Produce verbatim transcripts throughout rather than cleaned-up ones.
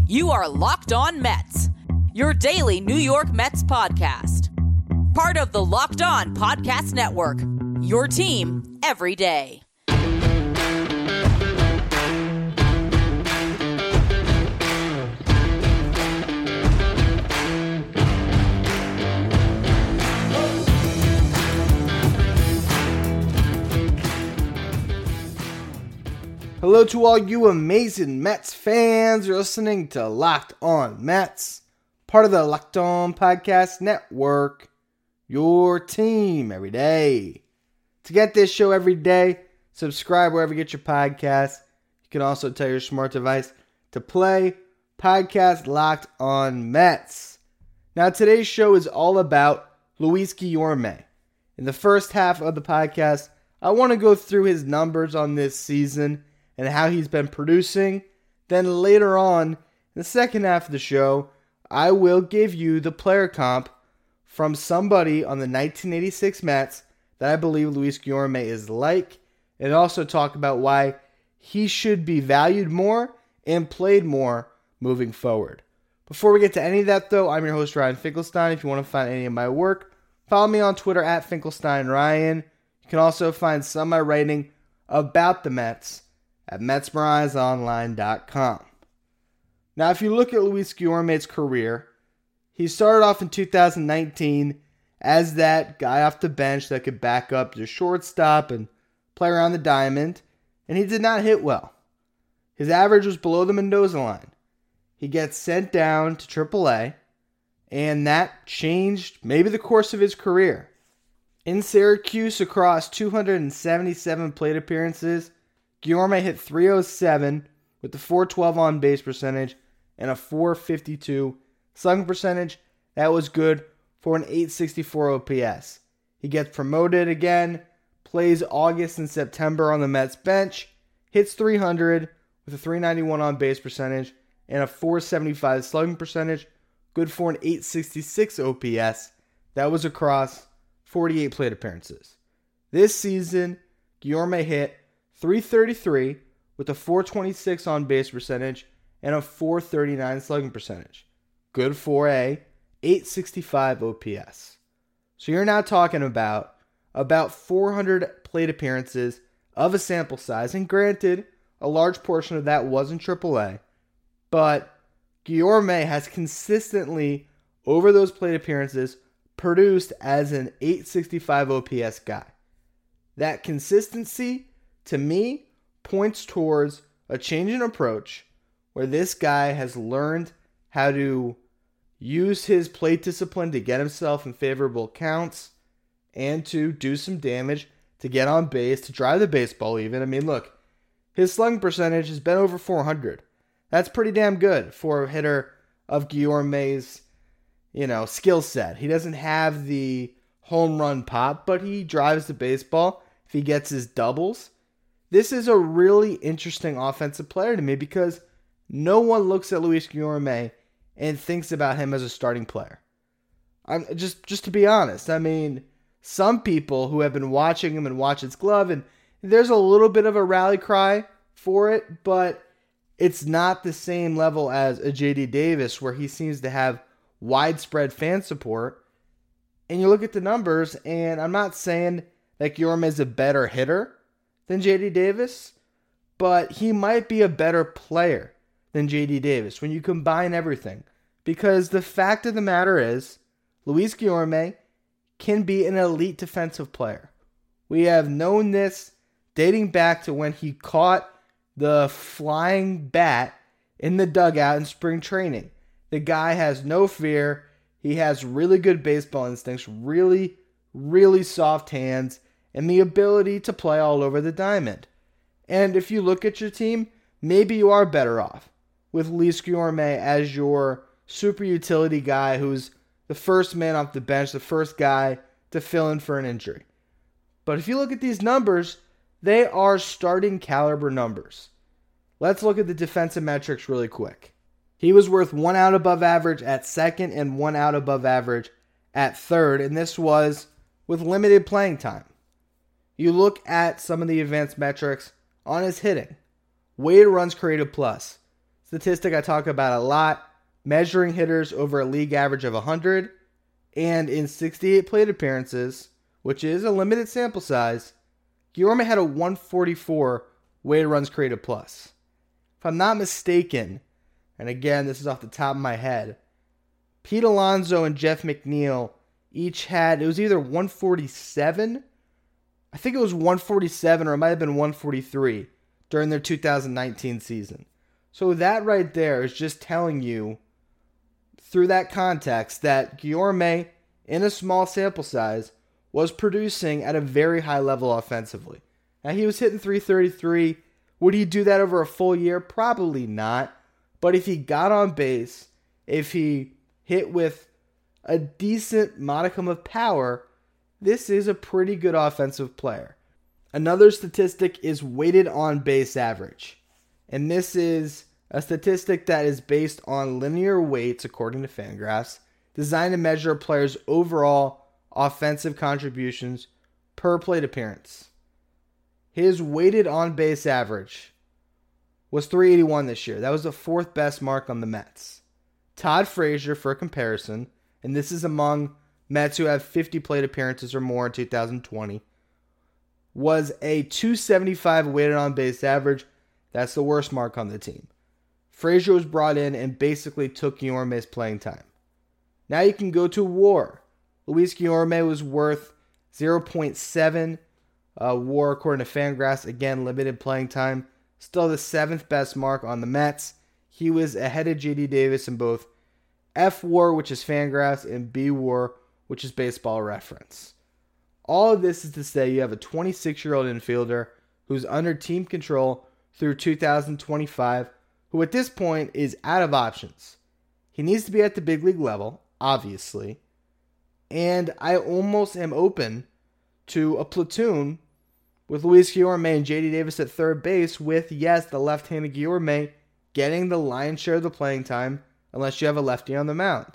You are Locked On Mets, your daily New York Mets podcast. Part of the Locked On Podcast Network, your team every day. Hello to all you amazing Mets fans. You're listening to Locked On Mets, part of the Locked On Podcast Network, your team every day. To get this show every day, subscribe wherever you get your podcasts. You can also tell your smart device to play podcast Locked On Mets. Now today's show is all about Luis Guillorme. In the first half of the podcast, I want to go through his numbers on this season and how he's been producing. Then later on, in the second half of the show, I will give you the player comp from somebody on the nineteen eighty-six Mets that I believe Luis Guillorme is like, and also talk about why he should be valued more and played more moving forward. Before we get to any of that though, I'm your host Ryan Finkelstein. If you want to find any of my work, follow me on Twitter at FinkelsteinRyan. You can also find some of my writing about the Mets at Mets Mirage Online dot com. Now, if you look at Luis Guillorme's career, he started off in two thousand nineteen as that guy off the bench that could back up your shortstop and play around the diamond, and he did not hit well. His average was below the Mendoza line. He gets sent down to triple A, and that changed maybe the course of his career. In Syracuse, across two hundred seventy-seven plate appearances, Guillorme hit three oh seven with a four twelve on base percentage and a four fifty-two slugging percentage. That was good for an eight sixty-four O P S. He gets promoted again, plays August and September on the Mets bench, hits three hundred with a three ninety-one on base percentage and a four seventy-five slugging percentage, good for an eight sixty-six O P S. That was across forty-eight plate appearances. This season, Guillorme hit three thirty-three with a four twenty-six on base percentage and a four thirty-nine slugging percentage. Good for a eight sixty-five O P S. So you're now talking about about four hundred plate appearances of a sample size, and granted, a large portion of that was in triple A, but Guillorme has consistently, over those plate appearances, produced as an eight sixty-five O P S guy. That consistency, to me, points towards a change in approach where this guy has learned how to use his plate discipline to get himself in favorable counts and to do some damage, to get on base, to drive the baseball even. I mean, look, his slugging percentage has been over four hundred. That's pretty damn good for a hitter of Guillorme's, you know, skill set. He doesn't have the home run pop, but he drives the baseball if he gets his doubles. This is a really interesting offensive player to me because no one looks at Luis Guillorme and thinks about him as a starting player. I'm just just to be honest. I mean, some people who have been watching him and watch his glove, and there's a little bit of a rally cry for it, but it's not the same level as a J D Davis where he seems to have widespread fan support. And you look at the numbers, and I'm not saying that Guillorme is a better hitter than J D Davis, but he might be a better player than J D Davis when you combine everything. Because the fact of the matter is, Luis Guillorme can be an elite defensive player. We have known this dating back to when he caught the flying bat in the dugout in spring training. The guy has no fear. He has really good baseball instincts, really, really soft hands, and the ability to play all over the diamond. And if you look at your team, maybe you are better off with Luis Guillorme as your super utility guy who's the first man off the bench, the first guy to fill in for an injury. But if you look at these numbers, they are starting caliber numbers. Let's look at the defensive metrics really quick. He was worth one out above average at second and one out above average at third, and this was with limited playing time. You look at some of the advanced metrics on his hitting. Weighted runs created plus, statistic I talk about a lot, measuring hitters over a league average of one hundred, and in sixty-eight plate appearances, which is a limited sample size, Guillorme had a one forty-four weighted runs created plus. If I'm not mistaken, and again, this is off the top of my head, Pete Alonso and Jeff McNeil each had, it was either one forty-seven, I think it was one forty-seven, or it might have been one forty-three during their two thousand nineteen season. So that right there is just telling you, through that context, that Guillorme, in a small sample size, was producing at a very high level offensively. Now, he was hitting three thirty-three. Would he do that over a full year? Probably not. But if he got on base, if he hit with a decent modicum of power, this is a pretty good offensive player. Another statistic is weighted on base average. And this is a statistic that is based on linear weights, according to Fangraphs, designed to measure a player's overall offensive contributions per plate appearance. His weighted on-base average was three eighty-one this year. That was the fourth best mark on the Mets. Todd Frazier, for comparison, and this is among Mets who have fifty plate appearances or more in two thousand twenty, was a two seventy-five weighted on-base average. That's the worst mark on the team. Frazier was brought in and basically took Guillorme's playing time. Now you can go to WAR. Luis Guillorme was worth zero point seven. Uh, WAR, according to Fangraphs, again, limited playing time. Still the seventh best mark on the Mets. He was ahead of J D Davis in both F WAR, which is Fangraphs, and B WAR, which is Baseball Reference. All of this is to say you have a twenty-six-year-old infielder who's under team control through two thousand twenty-five, who at this point is out of options. He needs to be at the big league level, obviously. And I almost am open to a platoon with Luis Guillorme and J D Davis at third base with, yes, the left-handed Guillorme getting the lion's share of the playing time unless you have a lefty on the mound.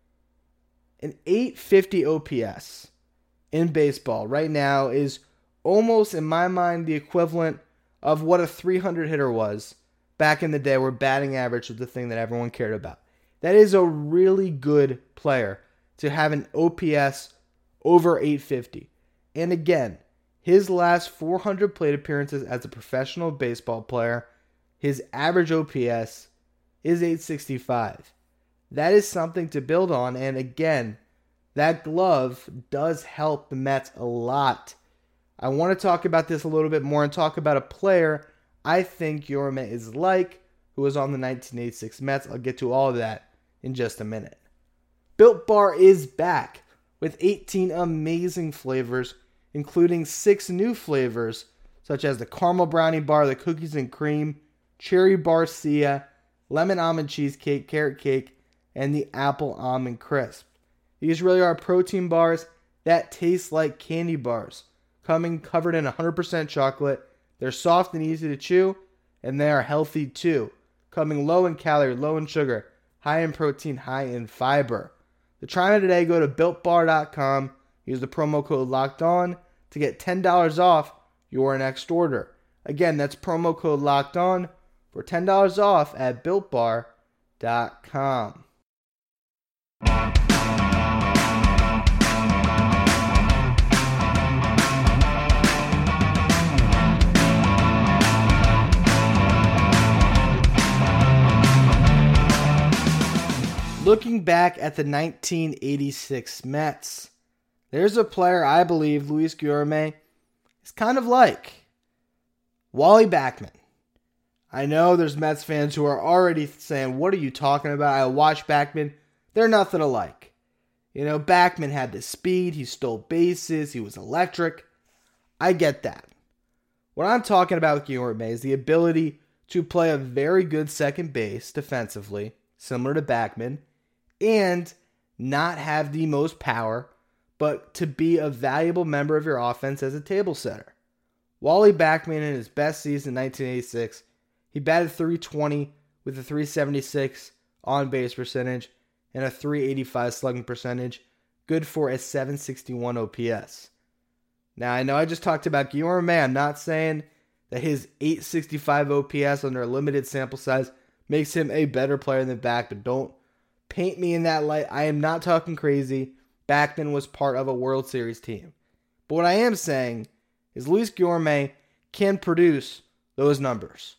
An eight fifty O P S in baseball right now is almost, in my mind, the equivalent of what a three hundred hitter was back in the day where batting average was the thing that everyone cared about. That is a really good player to have an O P S over eight fifty. And again, his last four hundred plate appearances as a professional baseball player, his average O P S is eight sixty-five. That is something to build on, and again, that glove does help the Mets a lot. I want to talk about this a little bit more and talk about a player I think Guillorme is like, who was on the nineteen eighty-six Mets. I'll get to all of that in just a minute. Built Bar is back with eighteen amazing flavors, including six new flavors, such as the Caramel Brownie Bar, the Cookies and Cream, Cherry Barcia, Lemon Almond Cheesecake, Carrot Cake, and the Apple Almond Crisp. These really are protein bars that taste like candy bars, coming covered in one hundred percent chocolate. They're soft and easy to chew, and they are healthy too, coming low in calorie, low in sugar, high in protein, high in fiber. To try them today, go to built bar dot com, use the promo code LOCKEDON to get ten dollars off your next order. Again, that's promo code LOCKEDON for ten dollars off at built bar dot com. Looking back at the nineteen eighty-six Mets, there's a player I believe Luis Guillorme is kind of like. Wally Backman. I know there's Mets fans who are already saying, what are you talking about? I watched Backman. They're nothing alike. You know, Backman had the speed. He stole bases. He was electric. I get that. What I'm talking about with Guillorme is the ability to play a very good second base defensively, similar to Backman, and not have the most power, but to be a valuable member of your offense as a table setter. Wally Backman in his best season in nineteen eighty-six, he batted three twenty with a three seventy-six on-base percentage and a three eighty-five slugging percentage, good for a seven sixty-one O P S. Now, I know I just talked about Guillorme. I'm not saying that his eight sixty-five O P S under a limited sample size makes him a better player than Backman. Don't paint me in that light. I am not talking crazy. Backman was part of a World Series team. But what I am saying is Luis Guillorme can produce those numbers.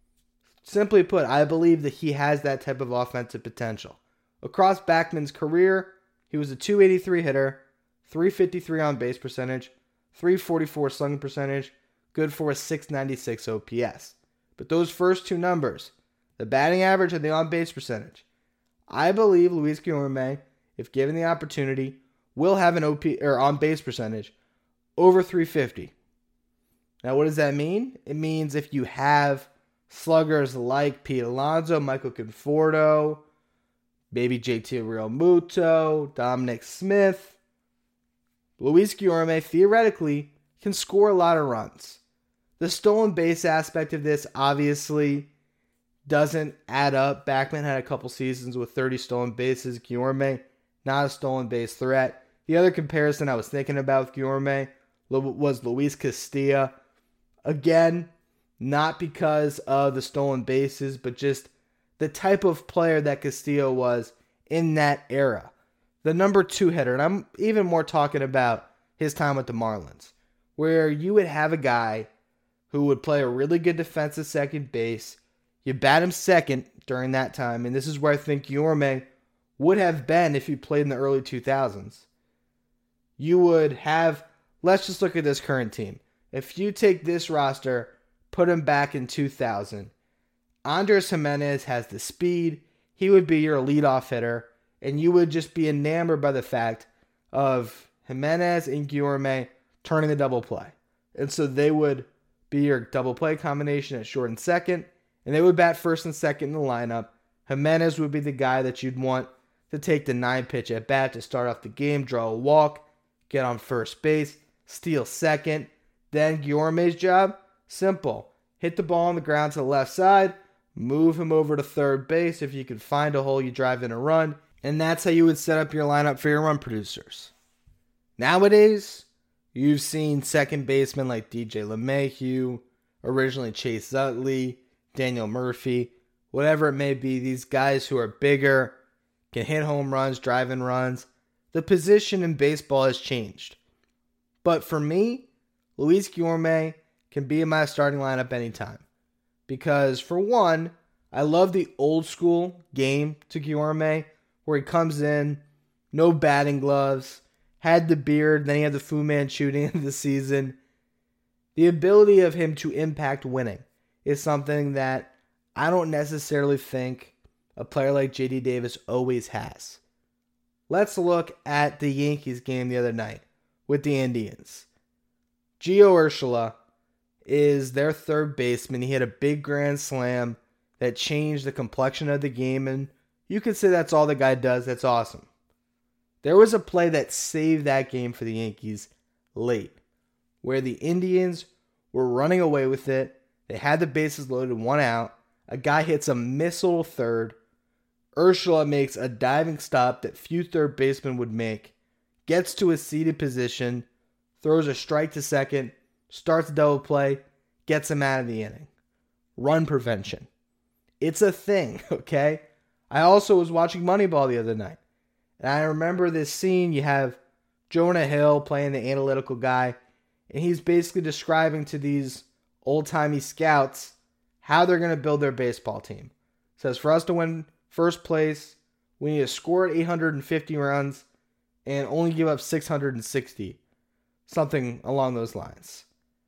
Simply put, I believe that he has that type of offensive potential. Across Backman's career, he was a two eighty-three hitter, three fifty-three on base percentage, three forty-four slugging percentage, good for a six ninety-six O P S. But those first two numbers, the batting average and the on base percentage, I believe Luis Guillorme, if given the opportunity, will have an O P or on base percentage over three fifty. Now, what does that mean? It means if you have sluggers like Pete Alonso, Michael Conforto, maybe J T Realmuto, Dominic Smith, Luis Guillorme theoretically can score a lot of runs. The stolen base aspect of this obviously doesn't add up. Backman had a couple seasons with thirty stolen bases. Guillorme, not a stolen base threat. The other comparison I was thinking about with Guillorme was Luis Castillo. Again, not because of the stolen bases, but just the type of player that Castillo was in that era. The number two hitter, and I'm even more talking about his time with the Marlins, where you would have a guy who would play a really good defensive second base. You bat him second during that time, and this is where I think Guillorme would have been if he played in the early two thousands. You would have, let's just look at this current team. If you take this roster, put him back in two thousand, Andres Gimenez has the speed. He would be your leadoff hitter, and you would just be enamored by the fact of Gimenez and Guillorme turning the double play. And so they would be your double play combination at short and second, and they would bat first and second in the lineup. Gimenez would be the guy that you'd want to take the nine pitch at bat to start off the game, draw a walk, get on first base, steal second. Then Guillorme's job, simple. Hit the ball on the ground to the left side, move him over to third base. If you can find a hole, you drive in a run. And that's how you would set up your lineup for your run producers. Nowadays, you've seen second basemen like D J LeMahieu, originally Chase Utley, Daniel Murphy, whatever it may be, these guys who are bigger, can hit home runs, drive in runs. The position in baseball has changed. But for me, Luis Guillorme can be in my starting lineup anytime. Because for one, I love the old school game to Guillorme, where he comes in, no batting gloves, had the beard, then he had the Fu Manchu in the season. The ability of him to impact winning is something that I don't necessarily think a player like J D Davis always has. Let's look at the Yankees game the other night with the Indians. Gio Urshela is their third baseman. He had a big grand slam that changed the complexion of the game, and you could say that's all the guy does. That's awesome. There was a play that saved that game for the Yankees late, where the Indians were running away with it. They had the bases loaded, one out. A guy hits a missile third. Urshela makes a diving stop that few third basemen would make, gets to a seated position, throws a strike to second, starts a double play, gets him out of the inning. Run prevention. It's a thing, okay? I also was watching Moneyball the other night, and I remember this scene. You have Jonah Hill playing the analytical guy, and he's basically describing to these old-timey scouts how they're going to build their baseball team. Says, for us to win first place, we need to score at eight hundred fifty runs and only give up six hundred sixty. Something along those lines.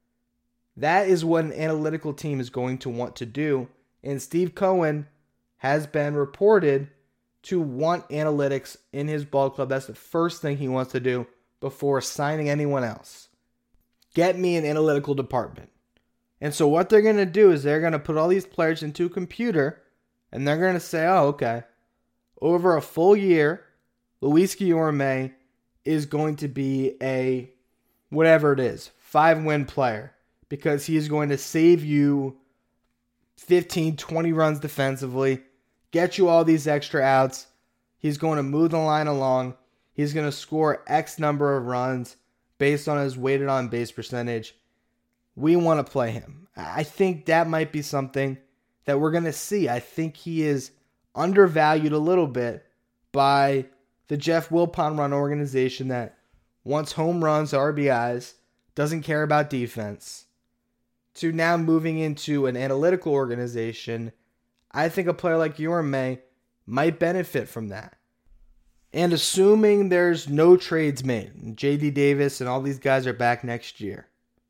That is what an analytical team is going to want to do. And Steve Cohen has been reported to want analytics in his ball club. That's the first thing he wants to do before signing anyone else. Get me an analytical department. And so what they're going to do is they're going to put all these players into a computer, and they're going to say, oh, okay, over a full year, Luis Guillorme is going to be a, whatever it is, five-win player, because he is going to save you fifteen, twenty runs defensively, get you all these extra outs. He's going to move the line along. He's going to score X number of runs based on his weighted on base percentage. We want to play him. I think that might be something that we're going to see. I think he is undervalued a little bit by the Jeff Wilpon run organization that wants home runs, R B Is, doesn't care about defense, to now moving into an analytical organization. I think a player like Guillorme might benefit from that. And assuming there's no trades made, J D Davis and all these guys are back next year,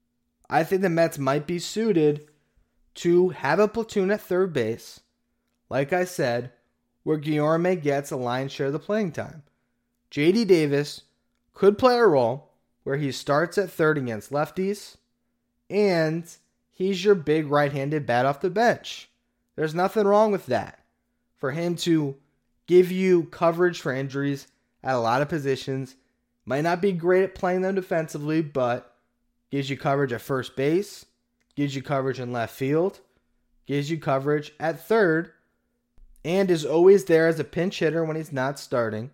I think the Mets might be suited to have a platoon at third base, like I said, where Guillorme gets a lion's share of the playing time. J D Davis could play a role where he starts at third against lefties, and he's your big right-handed bat off the bench. There's nothing wrong with that. For him to give you coverage for injuries at a lot of positions, might not be great at playing them defensively, but gives you coverage at first base, gives you coverage in left field, gives you coverage at third, and is always there as a pinch hitter when he's not starting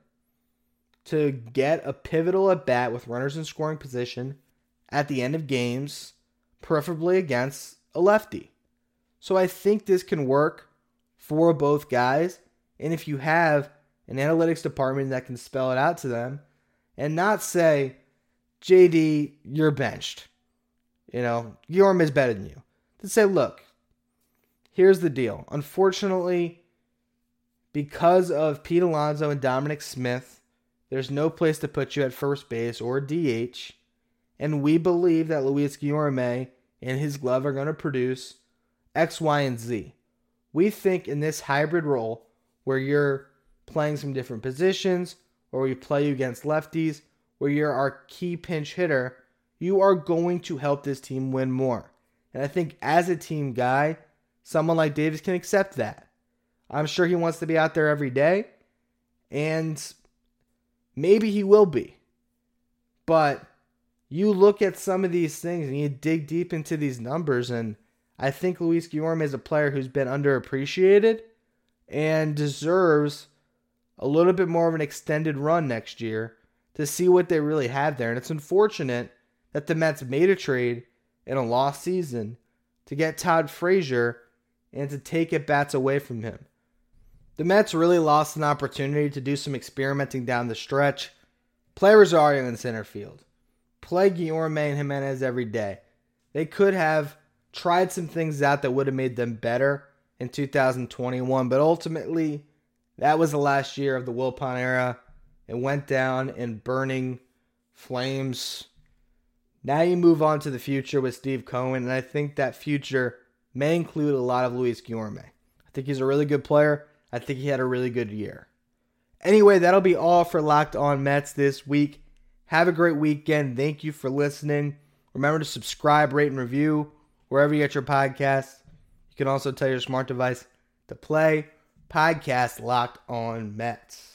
to get a pivotal at bat with runners in scoring position at the end of games, preferably against a lefty. So I think this can work for both guys. And if you have an analytics department that can spell it out to them and not say, J D, you're benched. You know, Guillorme is better than you. To say, look, here's the deal. Unfortunately, because of Pete Alonso and Dominic Smith, there's no place to put you at first base or D H. And we believe that Luis Guillorme and his glove are going to produce X, Y, and Z. We think in this hybrid role where you're playing some different positions, or we play you against lefties, where you're our key pinch hitter, you are going to help this team win more. And I think as a team guy, someone like Davis can accept that. I'm sure he wants to be out there every day, and maybe he will be. But you look at some of these things and you dig deep into these numbers, and I think Luis Guillorme is a player who's been underappreciated and deserves a little bit more of an extended run next year to see what they really have there. And it's unfortunate that the Mets made a trade in a lost season to get Todd Frazier and to take at-bats away from him. The Mets really lost an opportunity to do some experimenting down the stretch. Play Rosario in center field. Play Guillorme and Jimenez every day. They could have tried some things out that would have made them better in two thousand twenty-one, but ultimately, that was the last year of the Wilpon era. It went down in burning flames. Now you move on to the future with Steve Cohen, and I think that future may include a lot of Luis Guillorme. I think he's a really good player. I think he had a really good year. Anyway, that'll be all for Locked On Mets this week. Have a great weekend. Thank you for listening. Remember to subscribe, rate, and review wherever you get your podcasts. You can also tell your smart device to play podcast Locked On Mets.